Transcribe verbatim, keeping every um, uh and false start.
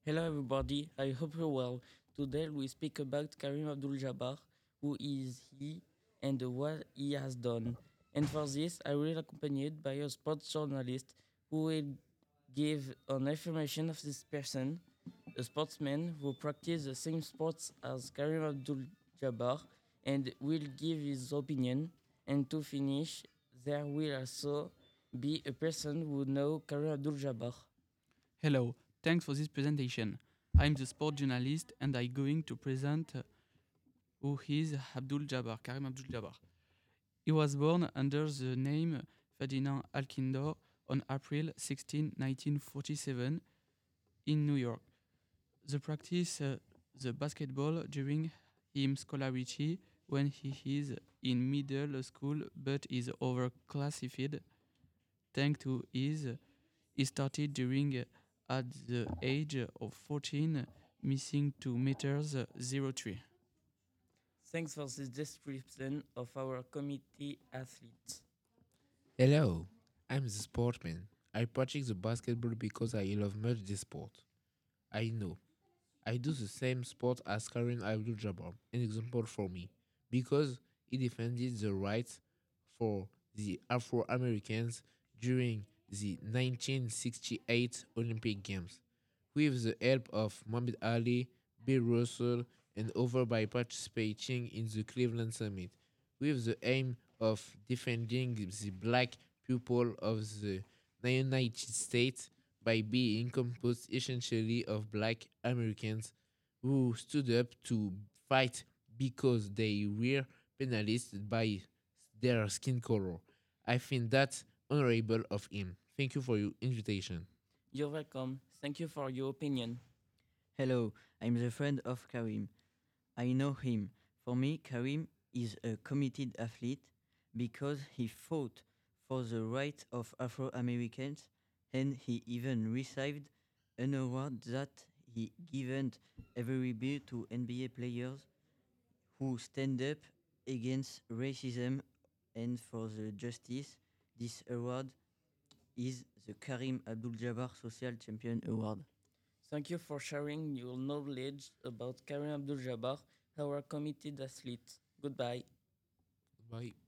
Hello everybody, I hope you're well. Today we speak about Karim Abdul-Jabbar, who is he and what he has done. And for this, I will accompanied by a sports journalist who will give an information of this person, a sportsman who practices the same sports as Karim Abdul-Jabbar and will give his opinion. And to finish, there will also be a person who know Karim Abdul-Jabbar. Hello, thanks for this presentation. I'm the sport journalist and I'm going to present uh, who is Abdul Jabbar, Karim Abdul Jabbar. He was born under the name Ferdinand Alkindor on April sixteenth, nineteen forty-seven in New York. The practice uh, the basketball during his scholarity when he is in middle school but is overclassified thanks to his he started during uh, at the age of fourteen, missing two meters uh, zero three. Thanks for this description of our committee athletes. Hello, I'm the sportman. I practice the basketball because I love much this sport. I know. I do the same sport as Karim Abdul Jabbar, an example for me, because he defended the rights for the Afro Americans during the nineteen sixty-eight Olympic Games. With the help of Muhammad Ali, Bill Russell, and others by participating in the Cleveland Summit, with the aim of defending the black people of the United States by being composed essentially of black Americans who stood up to fight because they were penalized by their skin color. I think that's honorable of him. Thank you for your invitation. You're welcome. Thank you for your opinion. Hello, I'm the friend of Karim. I know him. For me, Karim is a committed athlete because he fought for the rights of Afro Americans and he even received an award that he given every year to N B A players who stand up against racism and for the justice. This award is the Karim Abdul-Jabbar Social Champion Award. Thank you for sharing your knowledge about Karim Abdul-Jabbar, our committed athlete. Goodbye. Bye.